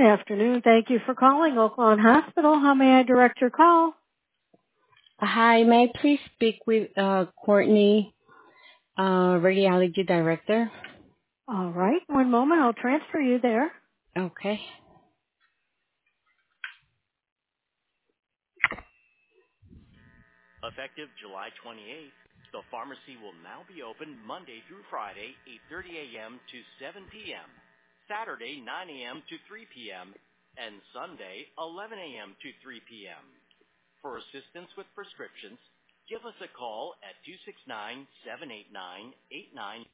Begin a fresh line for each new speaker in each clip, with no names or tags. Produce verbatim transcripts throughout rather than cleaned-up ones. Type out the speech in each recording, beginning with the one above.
afternoon. Thank you for calling Oaklawn Hospital. How may I direct your call?
Hi, may I please speak with uh, Courtney, uh, Radiology Director?
All right. One moment. I'll transfer you there.
Okay.
Effective July twenty-eighth, the pharmacy will now be open Monday through Friday, eight thirty a.m. to seven p.m., Saturday, nine a.m. to three p.m., and Sunday, eleven a.m. to three p.m. For assistance with prescriptions, give us a call at two six nine, seven eight nine, eight nine.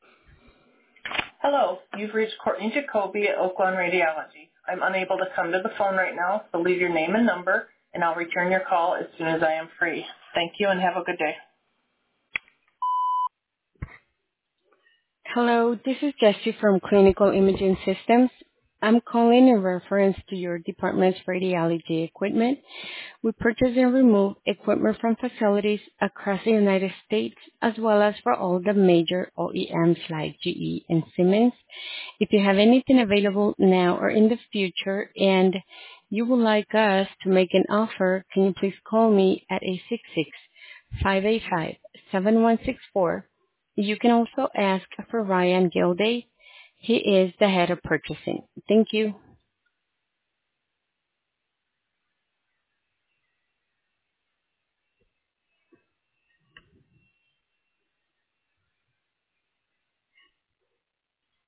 Hello, you've reached Courtney Jacoby at Oaklawn Radiology. I'm unable to come to the phone right now, so leave your name and number, and I'll return your call as soon as I am free. Thank you and have a good day.
Hello, this is Jessie from Clinical Imaging Systems. I'm calling in reference to your department's radiology equipment. We purchase and remove equipment from facilities across the United States, as well as for all the major O E Ms like G E and Siemens. If you have anything available now or in the future and you would like us to make an offer, can you please call me at eight six six, five eight five, seven one six four. You can also ask for Ryan Gilday. He is the head of purchasing. Thank you.